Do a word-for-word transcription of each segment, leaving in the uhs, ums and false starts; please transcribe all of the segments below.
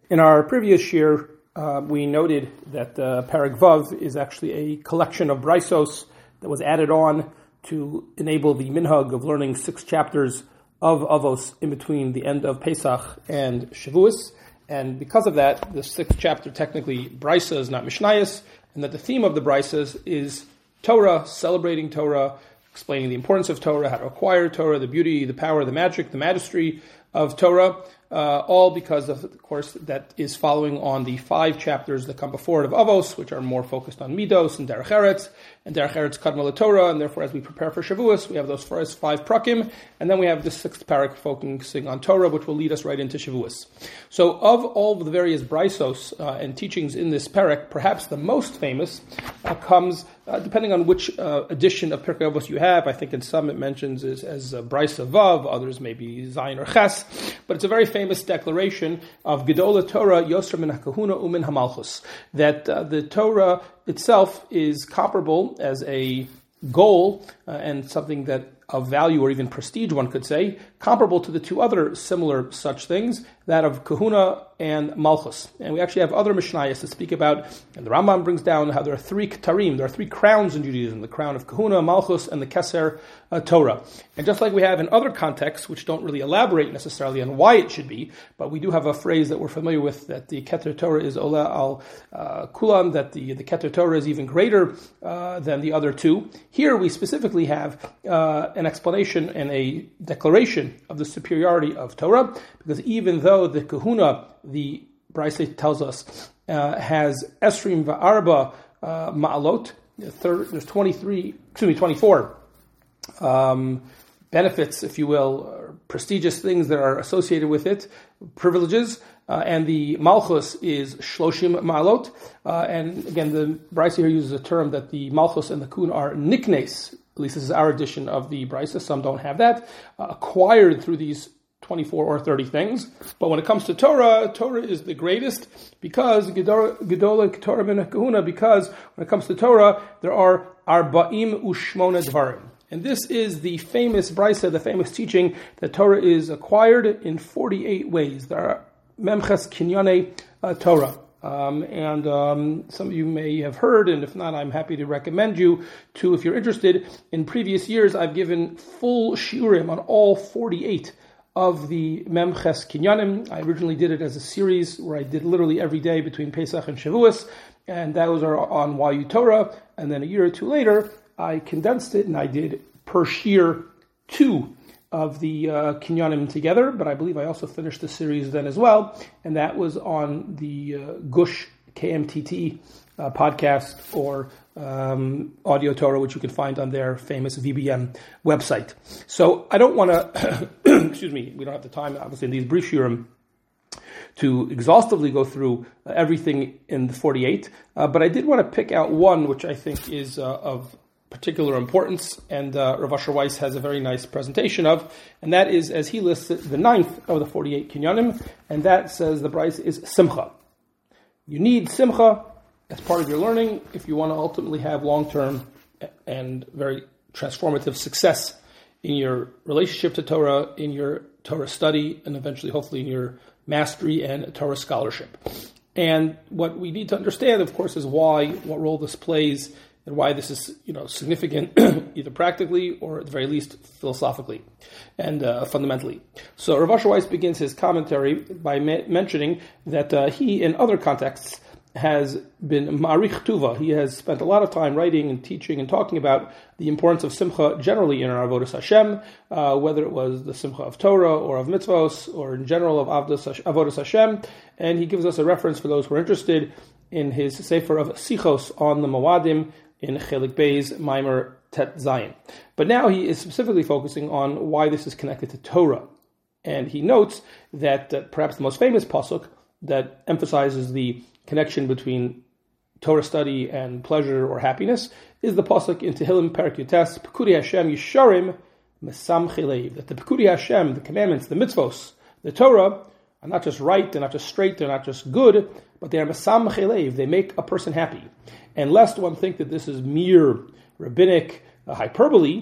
In our previous year, uh, we noted that uh, Perek Vav is actually a collection of brisos that was added on to enable the minhag of learning six chapters of Avos in between the end of Pesach and Shavuos. And because of that, the sixth chapter, technically brisa, is not Mishnayos, and that the theme of the brisas is Torah, celebrating Torah, explaining the importance of Torah, how to acquire Torah, the beauty, the power, the magic, the majesty of Torah, uh, all because of, of course, that is following on the five chapters that come before it of Avos, which are more focused on Midos and Derech Eretz, and Derech Eretz Kadma Torah, and therefore as we prepare for Shavuos, we have those first five prakim, and then we have the sixth parak focusing on Torah, which will lead us right into Shavuos. So of all the various brisos uh, and teachings in this parak, perhaps the most famous uh, comes, uh, depending on which uh, edition of Pirkei Avos you have. I think in some it mentions as, as uh, brisa Vav, others maybe Zayin or Ches, but it's a very famous declaration of Gedola Torah Yosra min HaKahuna umin HaMalchus, that uh, the Torah itself is comparable as a goal uh, and something that of value or even prestige, one could say, comparable to the two other similar such things, that of Kahuna and Malchus. And we actually have other Mishnayos that speak about, and the Rambam brings down how there are three Ketarim, there are three crowns in Judaism, the crown of Kahuna, Malchus, and the Keser uh, Torah. And just like we have in other contexts, which don't really elaborate necessarily on why it should be, but we do have a phrase that we're familiar with, that the Keter Torah is Ola al uh, Kulam, that the, the Keter Torah is even greater uh, than the other two. Here we specifically have uh, an explanation and a declaration of the superiority of Torah, because even though the Kahuna, the Brisa tells us, uh, has Esrim Va'arba uh, Ma'alot, there's twenty-three, excuse me, twenty-four um, benefits, if you will, or prestigious things that are associated with it, privileges, uh, and the Malchus is Shloshim Ma'alot, uh, and again, the Brisa here uses a term that the Malchus and the Kun are niknes. At least this is our edition of the Brisa. Some don't have that. Uh, acquired through these twenty-four or thirty things. But when it comes to Torah, Torah is the greatest because Gedola Torah min Kahuna, because when it comes to Torah, there are Arba'im Ushmona Dvarim. And this is the famous Brisa, the famous teaching that Torah is acquired in forty-eight ways. There are Memches Kinyane uh, Torah. Um, and um, some of you may have heard, and if not, I'm happy to recommend you to, if you're interested. In previous years, I've given full shiurim on all forty-eight of the Memches Kinyanim. I originally did it as a series where I did literally every day between Pesach and Shavuos, and those are on Y U Torah. And then a year or two later, I condensed it and I did per shiur two of the uh, Kinyanim together, but I believe I also finished the series then as well, and that was on the uh, Gush K M T T uh, podcast or um, Audio Torah, which you can find on their famous V B M website. So I don't want to, excuse me, we don't have the time, obviously, in these brief shiurim to exhaustively go through uh, everything in the forty-eight, uh, but I did want to pick out one which I think is uh, of particular importance, and uh, Rav Asher Weiss has a very nice presentation of, and that is, as he lists it, the ninth of the forty-eight Kinyanim, and that says the price is Simcha. You need Simcha as part of your learning if you want to ultimately have long-term and very transformative success in your relationship to Torah, in your Torah study, and eventually, hopefully, in your mastery and Torah scholarship. And what we need to understand, of course, is why, what role this plays, and why this is, you know, significant, either practically or at the very least philosophically and uh, fundamentally. So Rav Asher Weiss begins his commentary by ma- mentioning that uh, he, in other contexts, has been ma'arich tuva. He has spent a lot of time writing and teaching and talking about the importance of simcha generally in our avodas Hashem, uh, whether it was the simcha of Torah or of mitzvos or in general of avodas Hashem. And he gives us a reference for those who are interested in his sefer of sichos on the Mawadim, in Chelik Bey's Maimer Tet Zayin. But now he is specifically focusing on why this is connected to Torah. And he notes that uh, perhaps the most famous pasuk that emphasizes the connection between Torah study and pleasure or happiness is the pasuk in Tehillim Perek Yutes, Pekudei Hashem Yisharim Mesamchei Leiv, that the Pekudei Hashem, the commandments, the mitzvos, the Torah, are not just right, they're not just straight, they're not just good, but they are Mesamchei Leiv, they make a person happy. And lest one think that this is mere rabbinic uh, hyperbole,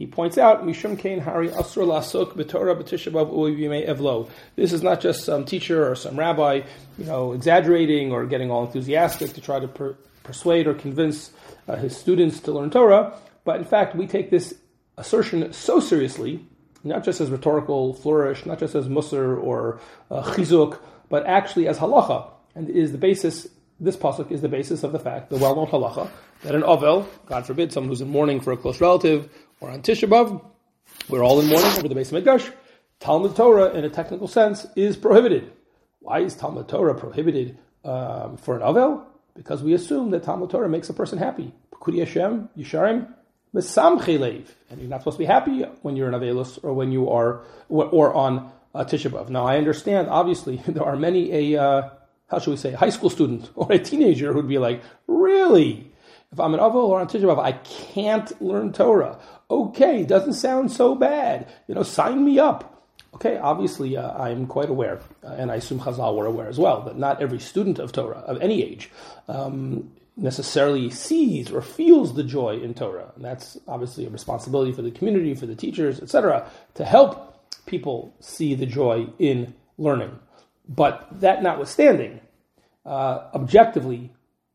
he points out, Mishum Kain Hari Asur Lasuk B'Torah B'Tisha B'Av U'Yimei Evlo. This is not just some teacher or some rabbi, you know, exaggerating or getting all enthusiastic to try to per- persuade or convince uh, his students to learn Torah, but in fact, we take this assertion so seriously, not just as rhetorical flourish, not just as musar or uh, chizuk, but actually as halacha. And it is the basis, this pasuk is the basis of the fact, the well-known halacha, that an avel, God forbid, someone who's in mourning for a close relative, or on Tisha B'Av, we're all in mourning over the Beis Mikdash, Talmud Torah, in a technical sense, is prohibited. Why is Talmud Torah prohibited um, for an avel? Because we assume that Talmud Torah makes a person happy. Pekudi Hashem, Yisharim, Mesamchei Leiv. And you're not supposed to be happy when you're in Avelus or when you are, or on uh, Tisha B'Av. Now, I understand, obviously, there are many, a, uh, how should we say, a high school student or a teenager who'd be like, really? If I'm an Avel or on Tisha B'Av, I can't learn Torah. Okay, doesn't sound so bad. You know, sign me up. Okay, obviously, uh, I'm quite aware, uh, and I assume Chazal were aware as well, that not every student of Torah, of any age, um, necessarily sees or feels the joy in Torah. And that's obviously a responsibility for the community, for the teachers, et cetera, to help people see the joy in learning. But that notwithstanding, uh, objectively,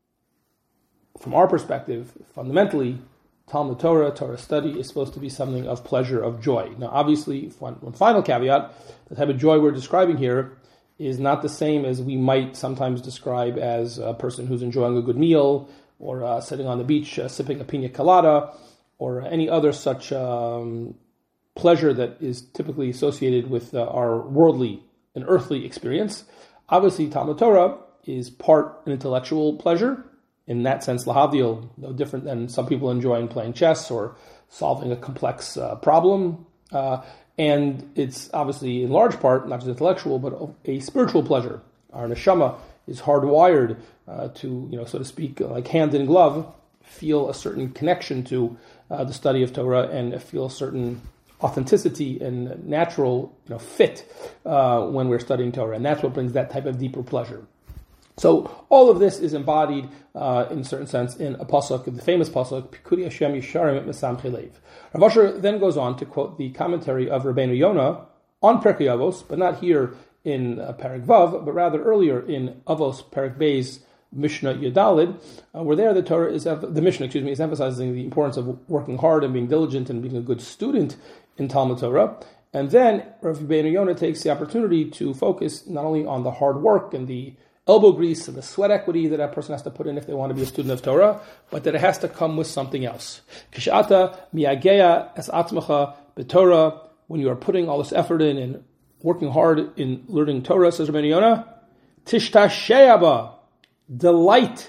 from our perspective, fundamentally, Talmud Torah, Torah study is supposed to be something of pleasure, of joy. Now, obviously, one, one final caveat, the type of joy we're describing here is not the same as we might sometimes describe as a person who's enjoying a good meal, or uh, sitting on the beach uh, sipping a pina colada, or any other such um, pleasure that is typically associated with uh, our worldly and earthly experience. Obviously, Talmud Torah is part an intellectual pleasure. In that sense, lahavdil, no different than some people enjoying playing chess or solving a complex uh, problem. Uh, and it's obviously, in large part, not just intellectual, but a spiritual pleasure. Our neshama is hardwired uh, to, you know, so to speak, like hand in glove, feel a certain connection to uh, the study of Torah and feel a certain authenticity and natural, you know, fit uh, when we're studying Torah. And that's what brings that type of deeper pleasure. So all of this is embodied, uh, in a certain sense, in a pasuk, the famous pasuk, Pekudi Hashem Yisharim et Mesamchei Leiv. Rav Asher then goes on to quote the commentary of Rabbeinu Yonah on Perkei Avos, but not here in uh, Perek Vav, but rather earlier in Avos Perek Beis Mishnah Yudalid, uh, where there the Torah is the Mishnah, excuse me, is emphasizing the importance of working hard and being diligent and being a good student in Talmud Torah. And then Rav Rabbeinu Yonah takes the opportunity to focus not only on the hard work and the elbow grease and the sweat equity that a person has to put in if they want to be a student of Torah, but that it has to come with something else. Kishata miyageya es atzmacha b'Torah, when you are putting all this effort in and working hard in learning Torah, says Rabbeinu Yonah, tishtashei ba, delight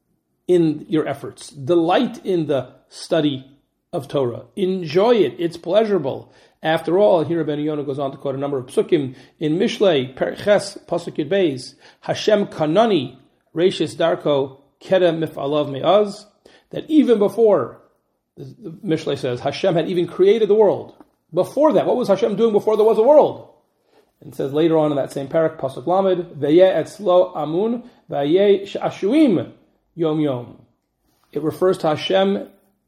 in your efforts, delight in the study of Torah, enjoy it, it's pleasurable. After all, here Rabbeinu Yonah goes on to quote a number of psukim in Mishlei, Perches, Pasuk Yud Beis, Hashem kanani, Reishis Darko, Keda mif'alav me'az, that even before, the Mishlei says, Hashem had even created the world. Before that, what was Hashem doing before there was a world? And it says later on in that same parak, Pasuk Lamed, Veyeh etzlo amun, Veyeh she'ashuim yom yom. It refers to Hashem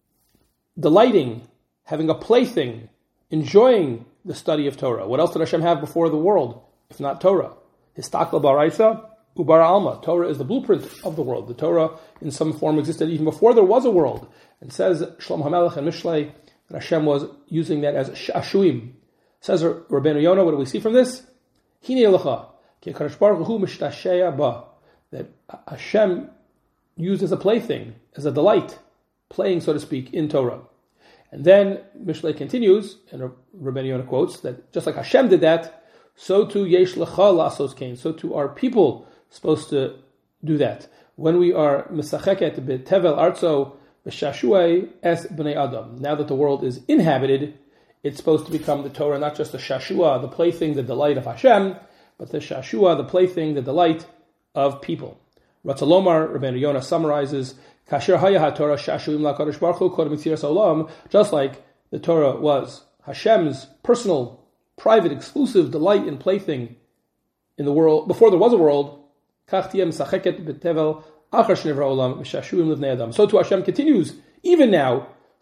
delighting, having a plaything, enjoying the study of Torah. What else did Hashem have before the world, if not Torah? Histakla baraisa ubara alma. Torah is the blueprint of the world. The Torah, in some form, existed even before there was a world. And says Shlomo HaMelech and Mishlei that Hashem was using that as ashuim. Says Rabbeinu Yonah, what do we see from this? Hine lecha ki HaKadosh Baruch Hu mishtashei ba, that Hashem used as a plaything, as a delight, playing, so to speak, in Torah. And then Mishlei continues, and Rabbeinu Yonah quotes, that just like Hashem did that, so too yesh lecha lasos kain, so too are people supposed to do that. When we are misacheket betevel artso b'shashuai es b'nei adam, now that the world is inhabited, it's supposed to become the Torah, not just the shashua, the plaything, the delight of Hashem, but the shashua, the plaything, the delight of people. Ratzalomar, Rabbeinu Yonah summarizes, Kasher haya haTorah shashuim lakadosh baruch hu kodem yitziras olam, just like the Torah was Hashem's personal, private, exclusive delight and plaything in the world before there was a world. Kach tiyeh misacheket betevel achar shnivra olam v'shashuim livnei adam. So too Hashem continues even now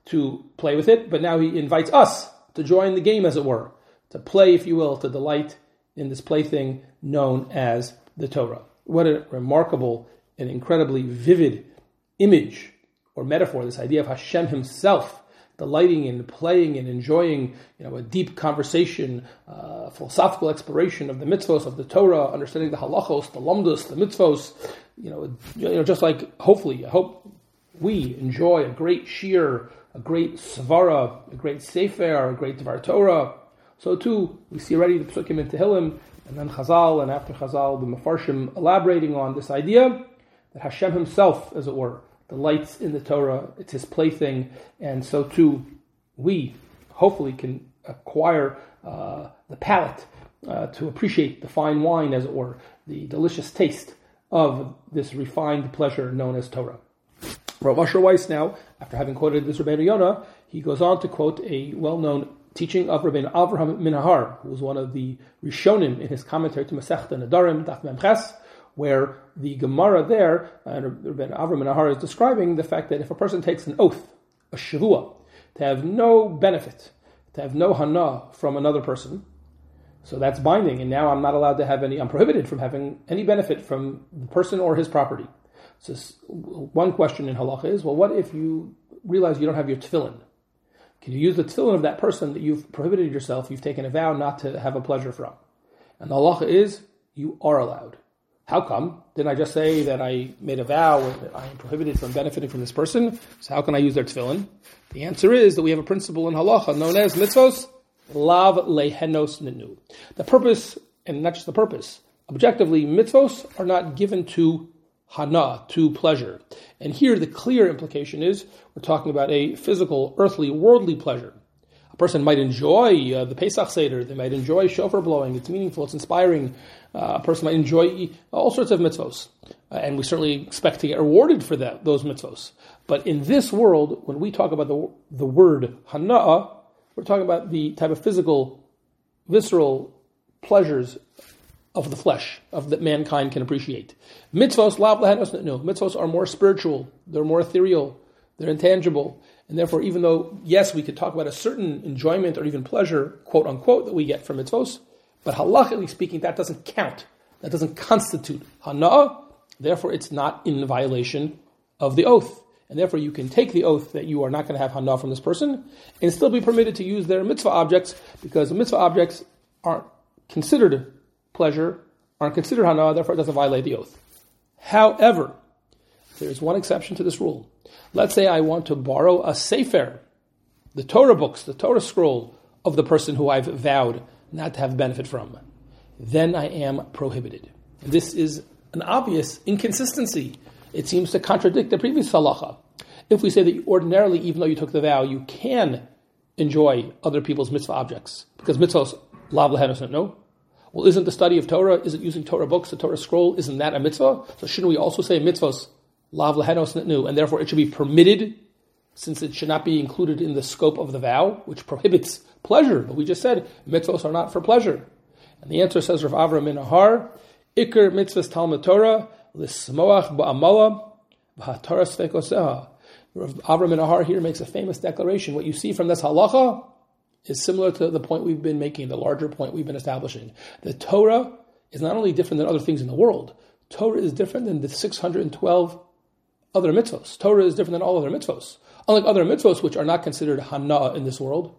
to play with it, but now he invites us to join the game, as it were, to play, if you will, to delight in this plaything known as the Torah. What a remarkable and incredibly vivid image or metaphor, this idea of Hashem himself delighting in playing and enjoying, you know, a deep conversation, uh, philosophical exploration of the mitzvos of the Torah, understanding the halachos, the lamdos, the mitzvos, you know, you know, just like, hopefully, I hope we enjoy a great shir, a great svara, a great sefer, a great Dvar Torah. So too, we see already the Psukim in Tehillim, and then Chazal, and after Chazal, the Mefarshim elaborating on this idea that Hashem himself, as it were, delights in the Torah, it's his plaything, and so too, we hopefully can acquire uh, the palate uh, to appreciate the fine wine, as it were, the delicious taste of this refined pleasure known as Torah. Rav Asher Weiss now, after having quoted this Rabbeinu Yonah, he goes on to quote a well-known teaching of Rabbeinu Avraham Minahar, who was one of the Rishonim in his commentary to Masechta Nedarim, Daf Mem Ches, where the Gemara there, and Rabbeinu Avraham Minahar is describing the fact that if a person takes an oath, a shavua, to have no benefit, to have no hana from another person, so that's binding, and now I'm not allowed to have any, I'm prohibited from having any benefit from the person or his property. So one question in halacha is, well, what if you realize you don't have your tefillin? Can you use the tefillin of that person that you've prohibited yourself, you've taken a vow not to have a pleasure from? And the halacha is, you are allowed. How come? Didn't I just say that I made a vow that I am prohibited from benefiting from this person? So how can I use their tefillin? The answer is that we have a principle in halacha known as mitzvos, lav lehenos ninu. The purpose, and not just the purpose, objectively, mitzvos are not given to hana, to pleasure. And here the clear implication is we're talking about a physical, earthly, worldly pleasure. A person might enjoy uh, the Pesach Seder, they might enjoy shofar blowing, it's meaningful, it's inspiring. Uh, a person might enjoy all sorts of mitzvos. Uh, and we certainly expect to get rewarded for that, those mitzvos. But in this world, when we talk about the, the word hana, we're talking about the type of physical, visceral pleasures of the flesh, of that mankind can appreciate. Mitzvos, lav lehenos no. Mitzvos are more spiritual, they're more ethereal, they're intangible, and therefore, even though, yes, we could talk about a certain enjoyment or even pleasure, quote unquote, that we get from mitzvos, but halachically speaking, that doesn't count. That doesn't constitute hana, therefore it's not in violation of the oath. And therefore you can take the oath that you are not going to have hana from this person, and still be permitted to use their mitzvah objects, because the mitzvah objects aren't considered pleasure, aren't considered hana, therefore it doesn't violate the oath. However, there is one exception to this rule. Let's say I want to borrow a sefer, the Torah books, the Torah scroll of the person who I've vowed not to have benefit from. Then I am prohibited. And this is an obvious inconsistency. It seems to contradict the previous halacha. If we say that ordinarily, even though you took the vow, you can enjoy other people's mitzvah objects, because mitzvahs, lav lehenos no. Well, isn't the study of Torah, isn't using Torah books, the Torah scroll, isn't that a mitzvah? So shouldn't we also say mitzvahs, lav lehenos nu, and therefore it should be permitted, since it should not be included in the scope of the vow, which prohibits pleasure. But we just said mitzvahs are not for pleasure. And the answer says Rav Avraham Minahar, Iker mitzvahs Talmud Torah, l'smoach ba'amala, v'haTorah svekoseha. Rav Avraham Minahar here makes a famous declaration. What you see from this halacha is similar to the point we've been making, the larger point we've been establishing. The Torah is not only different than other things in the world, Torah is different than the six hundred twelve other mitzvos. Torah is different than all other mitzvos. Unlike other mitzvos, which are not considered hana in this world,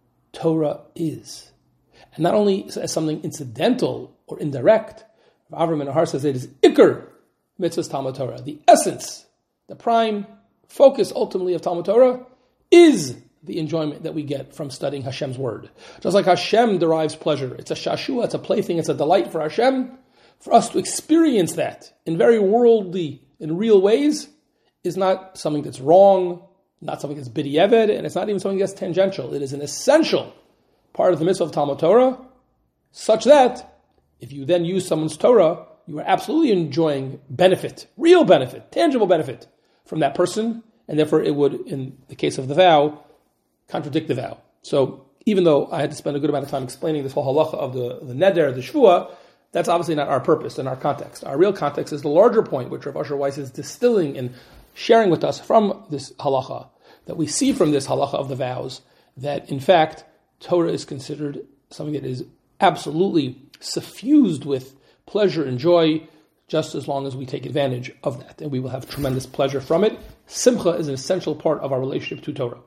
Torah is. And not only as something incidental or indirect, Avraham Minahar says it is ikar mitzvahs Talmud Torah. The essence, the prime focus ultimately of Talmud Torah is the enjoyment that we get from studying Hashem's word. Just like Hashem derives pleasure. It's a shashua, it's a plaything, it's a delight for Hashem. For us to experience that in very worldly, in real ways, is not something that's wrong, not something that's b'di'evet, and it's not even something that's tangential. It is an essential part of the mitzvah of Talmud Torah, such that if you then use someone's Torah, you are absolutely enjoying benefit, real benefit, tangible benefit from that person, and therefore it would, in the case of the vow, contradict the vow. So even though I had to spend a good amount of time explaining this whole halacha of the, the neder, the shvua, that's obviously not our purpose and our context. Our real context is the larger point, which Rav Asher Weiss is distilling and sharing with us from this halacha, that we see from this halacha of the vows that, in fact, Torah is considered something that is absolutely suffused with pleasure and joy, just as long as we take advantage of that, and we will have tremendous pleasure from it. Simcha is an essential part of our relationship to Torah.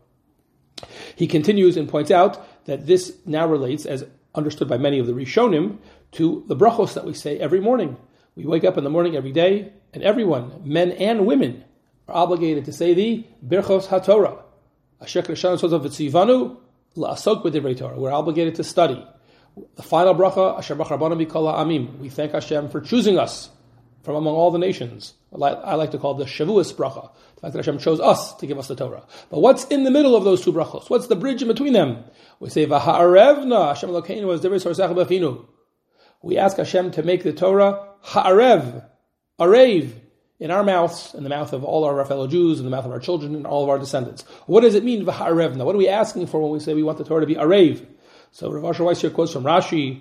He continues and points out that this now relates, as understood by many of the Rishonim, to the brachos that we say every morning. We wake up in the morning every day, and everyone, men and women, are obligated to say the Birchos HaTorah. Asher Krishna Sozav V'tzivanu La'asok B'divrei Torah. We're obligated to study. The final bracha, Asher Bachar Banu Mikol Ha'amim. We thank Hashem for choosing us from among all the nations. I like to call it the Shavuos bracha, the fact that Hashem chose us to give us the Torah. But what's in the middle of those two brachos? What's the bridge in between them? We say, V'ha'arevna Hashem Elokeinu was Divrei Sorsach B'afinu. We ask Hashem to make the Torah ha'arev, arev, in our mouths, in the mouth of all our fellow Jews, in the mouth of our children, and all of our descendants. What does it mean, v'ha'arevna? What are we asking for when we say we want the Torah to be arev? So Rav Asher Weiss here quotes from Rashi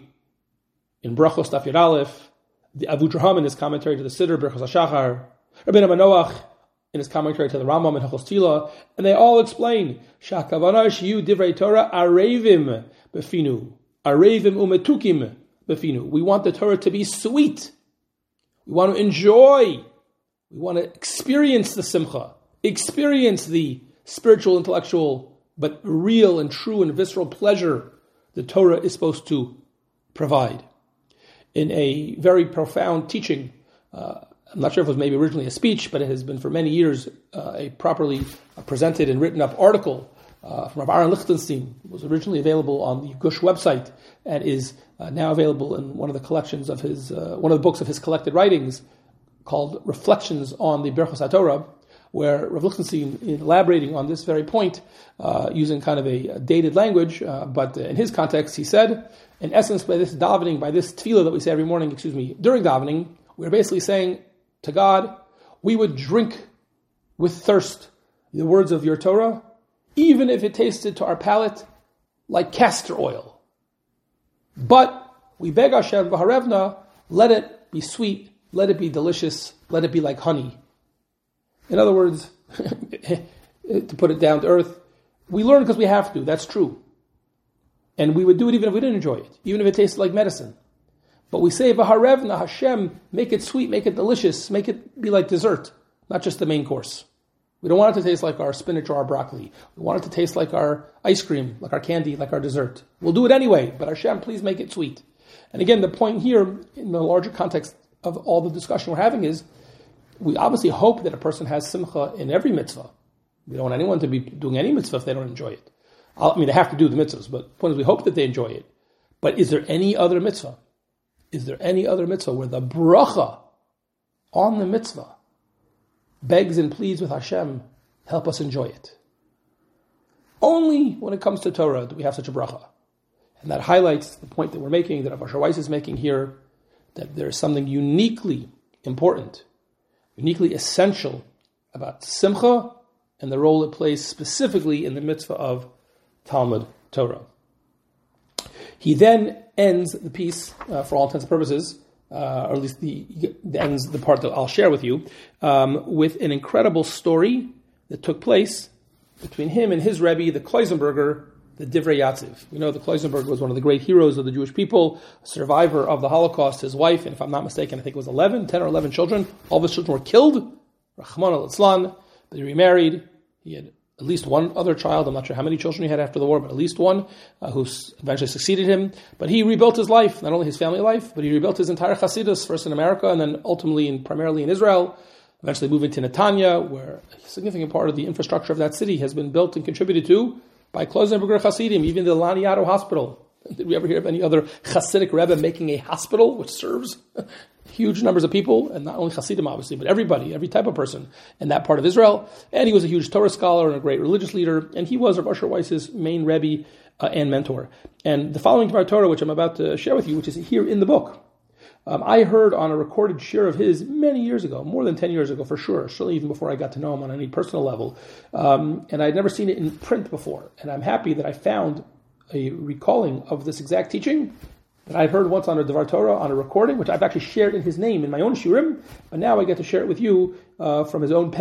in Brachos Daf Yud Aleph, the Avu Draham in his commentary to the Siddur, Berachos HaShachar, Rabbeinu Manoach in his commentary to the Rambam and Hilchos Tila, and they all explain, Shakavana shiyu divrei Torah arevim befinu, arevim umetukim befinu. We want the Torah to be sweet. We want to enjoy. We want to experience the simcha, experience the spiritual, intellectual, but real and true and visceral pleasure the Torah is supposed to provide. In a very profound teaching, uh, I'm not sure if it was maybe originally a speech, but it has been for many years uh, a properly presented and written up article uh, from Rav Aaron Lichtenstein. It was originally available on the Gush website and is uh, now available in one of the collections of his, uh, one of the books of his collected writings called Reflections on the Birchos HaTorah, where Rav Lichtenstein, in elaborating on this very point, uh, using kind of a dated language, uh, but in his context, he said, in essence, by this davening, by this tefillah that we say every morning, excuse me, during davening, we're basically saying to God, we would drink with thirst the words of your Torah, even if it tasted to our palate like castor oil. But we beg Hashem, v'harevna, let it be sweet, let it be delicious, let it be like honey. In other words, to put it down to earth, we learn because we have to, that's true. And we would do it even if we didn't enjoy it, even if it tasted like medicine. But we say, V'harevna Hashem, make it sweet, make it delicious, make it be like dessert, not just the main course. We don't want it to taste like our spinach or our broccoli. We want it to taste like our ice cream, like our candy, like our dessert. We'll do it anyway, but Hashem, please make it sweet. And again, the point here, in the larger context of all the discussion we're having is, we obviously hope that a person has simcha in every mitzvah. We don't want anyone to be doing any mitzvah if they don't enjoy it. I mean, they have to do the mitzvahs, but the point is we hope that they enjoy it. But is there any other mitzvah? Is there any other mitzvah where the bracha on the mitzvah begs and pleads with Hashem, help us enjoy it? Only when it comes to Torah do we have such a bracha. And that highlights the point that we're making, that Rav Asher Weiss is making here, that there is something uniquely important, uniquely essential about simcha and the role it plays specifically in the mitzvah of Talmud Torah. He then ends the piece, uh, for all intents and purposes, uh, or at least the, the ends the part that I'll share with you, um, with an incredible story that took place between him and his Rebbe, the Kloisenberger, the Divrei Yatziv. We know the Kloisenberger was one of the great heroes of the Jewish people, a survivor of the Holocaust. His wife, and if I'm not mistaken, I think it was eleven, ten or eleven children. All of his children were killed, Rachmana litzlan, but he remarried. He had at least one other child. I'm not sure how many children he had after the war, but at least one uh, who eventually succeeded him. But he rebuilt his life, not only his family life, but he rebuilt his entire Hasidus, first in America and then ultimately and primarily in Israel, eventually moving to Netanya, where a significant part of the infrastructure of that city has been built and contributed to by Kloisenberger Hasidim, even the Laniado Hospital. Did we ever hear of any other Hasidic Rebbe making a hospital which serves huge numbers of people, and not only Hasidim obviously, but everybody, every type of person in that part of Israel? And he was a huge Torah scholar and a great religious leader, and he was Rav Asher Weiss's main Rebbe uh, and mentor. And the following Dvar Torah, which I'm about to share with you, which is here in the book, um, I heard on a recorded shir of his many years ago, more than ten years ago for sure, certainly even before I got to know him on any personal level, um, and I'd never seen it in print before. And I'm happy that I found a recalling of this exact teaching that I'd heard once on a Dvar Torah, on a recording, which I've actually shared in his name in my own shiurim, but now I get to share it with you uh, from his own pen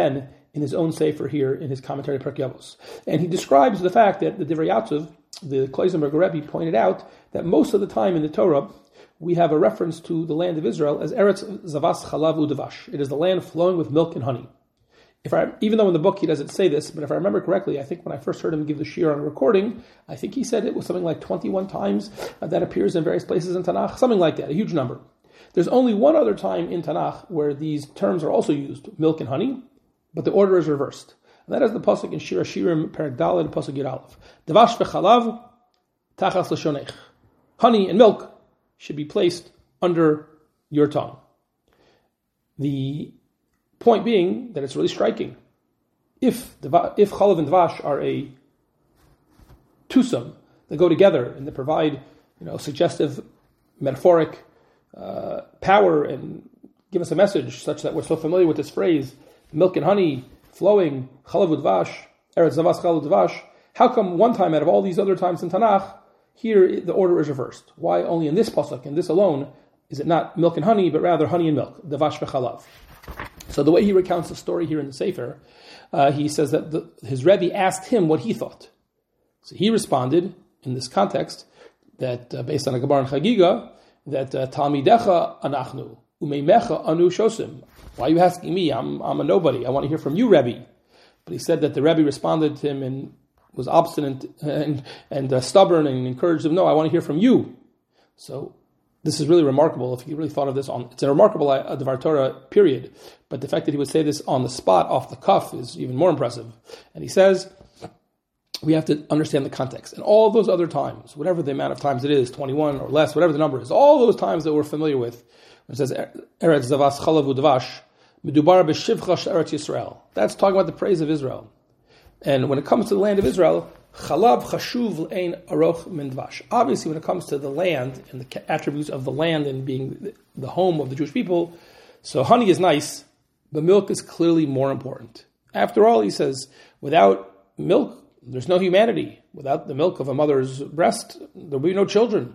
in his own sefer here in his commentary Perkei Avos. And he describes the fact that the Divrei Yatzov, the Kloisenberger Rebbe, pointed out that most of the time in the Torah, we have a reference to the land of Israel as Eretz Zavas Chalav Udavash. It is the land flowing with milk and honey. If I, even though in the book he doesn't say this, but if I remember correctly, I think when I first heard him give the shir on a recording, I think he said it was something like twenty-one times uh, that appears in various places in Tanakh, something like that, a huge number. There's only one other time in Tanakh where these terms are also used, milk and honey, but the order is reversed. And that is the pasuk in Shir HaShirim, Perek Daled, pasuk Yud Aleph. Devash v'chalav tachas l'shonech. Honey and milk should be placed under your tongue. The point being that it's really striking. If if chalav and dvash are a twosome, they go together and they provide, you know, suggestive, metaphoric uh, power and give us a message such that we're so familiar with this phrase, milk and honey flowing, chalav udvash, eretz zavas chalav udvash. How come one time out of all these other times in Tanakh, here the order is reversed? Why only in this pasuk, in this alone, is it not milk and honey, but rather honey and milk, davash v'chalav? So the way he recounts the story here in the Sefer, uh, he says that the, his Rebbe asked him what he thought. So he responded in this context that uh, based on a Gemara and Chagiga, that uh, Talmidecha anachnu umeimecha anu shosim. Why are you asking me? I'm I'm a nobody. I want to hear from you, Rebbe. But he said that the Rebbe responded to him and was obstinate and and uh, stubborn and encouraged him. No, I want to hear from you. So this is really remarkable. If you really thought of this on, it's a remarkable uh, Dvar Torah period. But the fact that he would say this on the spot, off the cuff, is even more impressive. And he says, we have to understand the context. And all those other times, whatever the amount of times it is, twenty-one or less, whatever the number is, all those times that we're familiar with, when it says, Eretz Zavas Chalav Udvash, Medubar B'Shivcha Eretz Yisrael. That's talking about the praise of Israel. And when it comes to the land of Israel, Chalav Chashuv L'Ein Aroch Min Dvash. Obviously, when it comes to the land and the attributes of the land and being the home of the Jewish people, so honey is nice, but milk is clearly more important. After all, he says, without milk, there's no humanity. Without the milk of a mother's breast, there will be no children.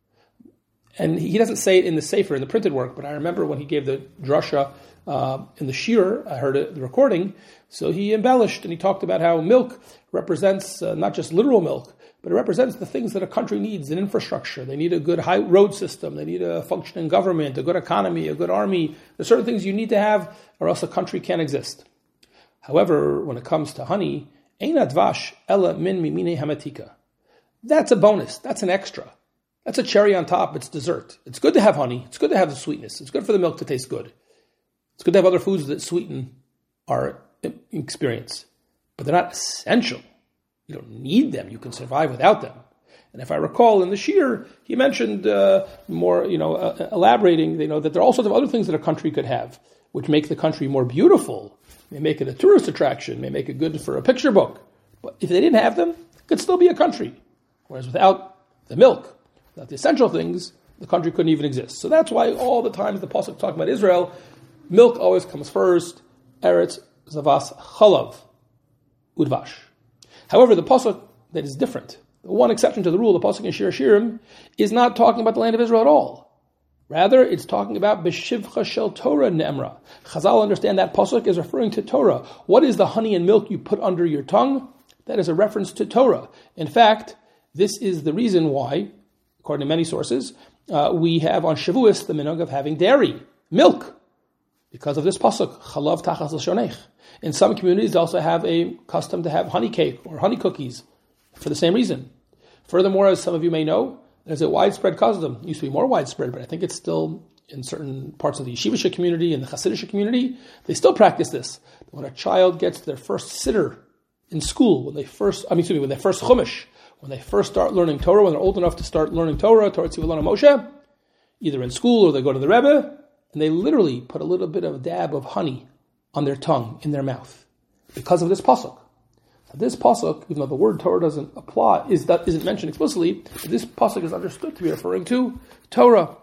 And he doesn't say it in the Sefer, in the printed work, but I remember when he gave the drasha uh, in the shir, I heard it, the recording, so he embellished and he talked about how milk represents uh, not just literal milk, but it represents the things that a country needs in infrastructure. They need a good high road system, they need a functioning government, a good economy, a good army. There's certain things you need to have or else a country can't exist. However, when it comes to honey, Ein advash ela min mimine hamatika. That's a bonus. That's an extra. That's a cherry on top. It's dessert. It's good to have honey. It's good to have the sweetness. It's good for the milk to taste good. It's good to have other foods that sweeten our experience. But they're not essential. You don't need them. You can survive without them. And if I recall in the shir, he mentioned uh, more, you know, uh, elaborating, you know, that there are all sorts of other things that a country could have, which make the country more beautiful, may make it a tourist attraction, may make it good for a picture book. But if they didn't have them, it could still be a country. Whereas without the milk, without the essential things, the country couldn't even exist. So that's why all the times the pasuk talking about Israel, milk always comes first. Eretz Zavas Chalav Udvash. However, the pasuk that is different, the one exception to the rule, the pasuk in Shir HaShirim, is not talking about the land of Israel at all. Rather, it's talking about B'Shivcha Shel Torah Ne'emra. Chazal understand that pasuk is referring to Torah. What is the honey and milk you put under your tongue? That is a reference to Torah. In fact, this is the reason why, according to many sources, uh, we have on Shavuos the minhag of having dairy, milk, because of this pasuk, Chalav Tachas L'Shonech. In some communities, they also have a custom to have honey cake or honey cookies for the same reason. Furthermore, as some of you may know, there's a widespread custom. It used to be more widespread, but I think it's still in certain parts of the yeshivish community and the Hasidic community. They still practice this. When a child gets their first siddur in school, when they first, I mean, excuse me, when they first chumash, when they first start learning Torah, when they're old enough to start learning Torah, Torah Tzivulana Moshe, either in school or they go to the Rebbe, and they literally put a little bit of a dab of honey on their tongue, in their mouth, because of this pasuk. So this pasuk, even though the word Torah doesn't apply, is that isn't mentioned explicitly, this pasuk is understood to be referring to Torah.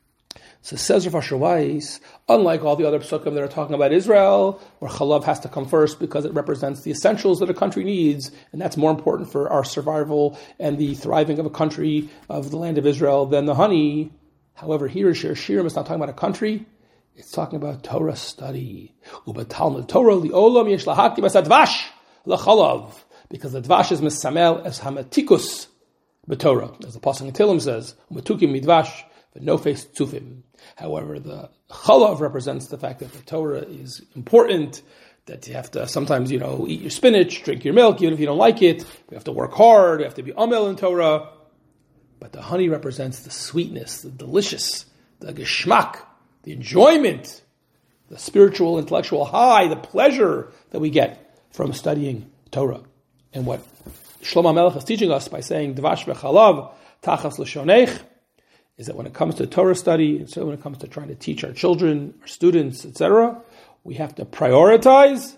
So says Rav Asher Weiss, unlike all the other psukim that are talking about Israel, where chalav has to come first because it represents the essentials that a country needs, and that's more important for our survival and the thriving of a country, of the land of Israel, than the honey. However, here in Shir HaShirim, it's not talking about a country, it's talking about Torah study. Ubatalmud Torah li'olam yesh lahakti b'sadvash l'chalav, because the dvash is misamel as hamatikus b'Torah, as the pasuk in Tehillim says, umatukim midvash v'nofes tzufim. However, the chalav represents the fact that the Torah is important, that you have to sometimes, you know, eat your spinach, drink your milk, even if you don't like it. You have to work hard, you have to be amel in Torah. But the honey represents the sweetness, the delicious, the geschmack, the enjoyment, the spiritual, intellectual high, the pleasure that we get from studying Torah. And what Shlomo Melech is teaching us by saying, Dvash v'chalav tachas l'shonech, is that when it comes to Torah study, and so when it comes to trying to teach our children, our students, et cetera, we have to prioritize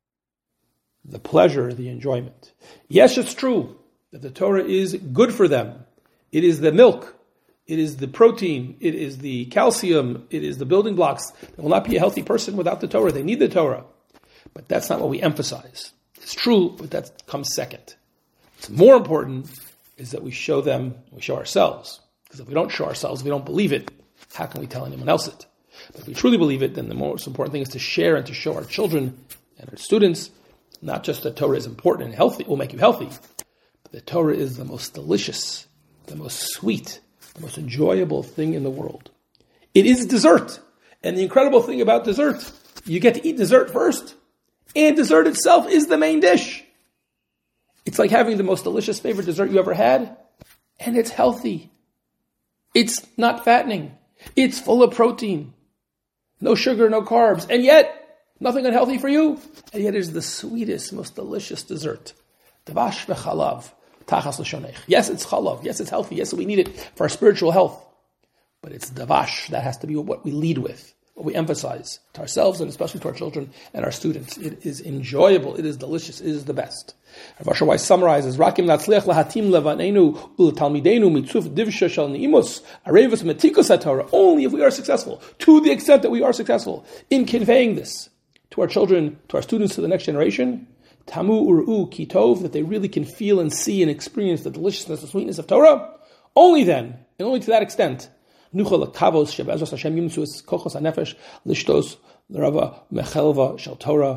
the pleasure, the enjoyment. Yes, it's true that the Torah is good for them. It is the milk, it is the protein, it is the calcium, it is the building blocks. There will not be a healthy person without the Torah. They need the Torah. But that's not what we emphasize. It's true, but that comes second. What's more important is that we show them, we show ourselves. Because if we don't show ourselves, if we don't believe it, how can we tell anyone else it? But if we truly believe it, then the most important thing is to share and to show our children and our students, not just that Torah is important and healthy, will make you healthy, but the Torah is the most delicious, the most sweet, the most enjoyable thing in the world. It is dessert. And the incredible thing about dessert, you get to eat dessert first, and dessert itself is the main dish. It's like having the most delicious favorite dessert you ever had, and it's healthy. It's not fattening. It's full of protein. No sugar, no carbs, and yet nothing unhealthy for you. And yet it is the sweetest, most delicious dessert. Dvash v'chalav tachas l'shonech. Yes, it's chalav. Yes, it's healthy. Yes, we need it for our spiritual health. But it's davash. That has to be what we lead with, what we emphasize to ourselves and especially to our children and our students. It is enjoyable. It is delicious. It is the best. Rav Asher Weiss summarizes, Rakim natzliach lahatim levaneinu u'letalmideinu mitzuf divsha shel ni'imus arevus metikus haTorah. Only if we are successful, to the extent that we are successful in conveying this to our children, to our students, to the next generation, tamu ur'u kitov, that they really can feel and see and experience the deliciousness, the sweetness of Torah. Only then, and only to that extent, nuchal lakavos shebezos Hashem yimtzus kochos hanefesh lishtos l'rava mechelva shel Torah.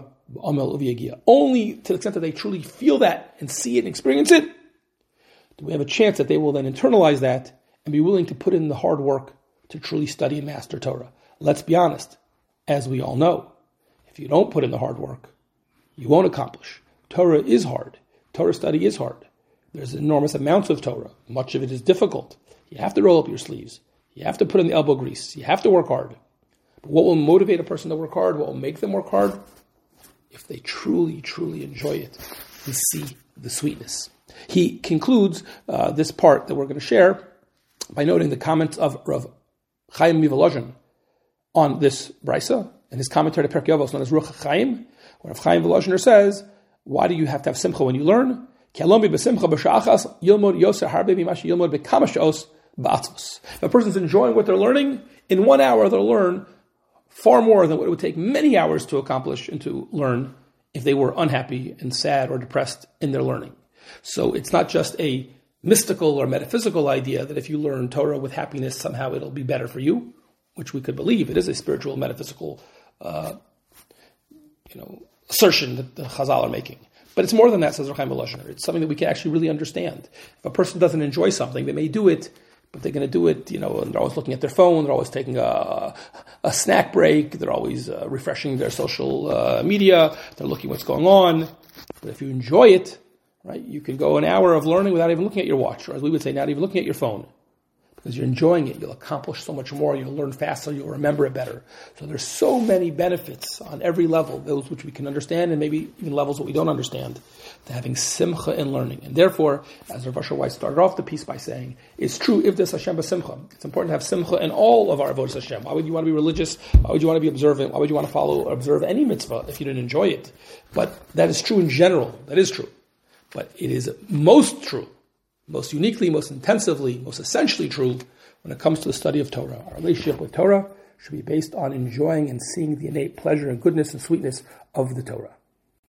Only to the extent that they truly feel that and see it and experience it, do we have a chance that they will then internalize that and be willing to put in the hard work to truly study and master Torah. Let's be honest, as we all know, if you don't put in the hard work, you won't accomplish. Torah is hard. Torah study is hard. There's enormous amounts of Torah. Much of it is difficult. You have to roll up your sleeves. You have to put in the elbow grease. You have to work hard. But what will motivate a person to work hard? What will make them work hard? If they truly, truly enjoy it and see the sweetness. He concludes uh, this part that we're going to share by noting the comments of Rav Chaim Mivolozhin on this brisa, and his commentary to Perkei Avos known as Ruach HaChaim, where Rav Chaim Volozhiner says, why do you have to have simcha when you learn? If a person's enjoying what they're learning, in one hour they'll learn far more than what it would take many hours to accomplish and to learn if they were unhappy and sad or depressed in their learning. So it's not just a mystical or metaphysical idea that if you learn Torah with happiness, somehow it'll be better for you, which we could believe. It is a spiritual, metaphysical uh, you know, assertion that the Chazal are making. But it's more than that, says Rav Chaim Volozhiner. It's something that we can actually really understand. If a person doesn't enjoy something, they may do it, but they're going to do it, you know, and they're always looking at their phone, they're always taking a, a snack break, they're always uh, refreshing their social uh, media, they're looking what's going on. But if you enjoy it, right, you can go an hour of learning without even looking at your watch, or as we would say, not even looking at your phone. Because you're enjoying it, you'll accomplish so much more, you'll learn faster, you'll remember it better. So there's so many benefits on every level, those which we can understand, and maybe even levels that we don't understand, to having simcha in learning. And therefore, as Rav Asher Weiss started off the piece by saying, it's true, if there's Hashem b'simcha, it's important to have simcha in all of our avodas Hashem. Why would you want to be religious? Why would you want to be observant? Why would you want to follow or observe any mitzvah if you didn't enjoy it? But that is true in general. That is true. But it is most true, most uniquely, most intensively, most essentially true when it comes to the study of Torah. Our relationship with Torah should be based on enjoying and seeing the innate pleasure and goodness and sweetness of the Torah.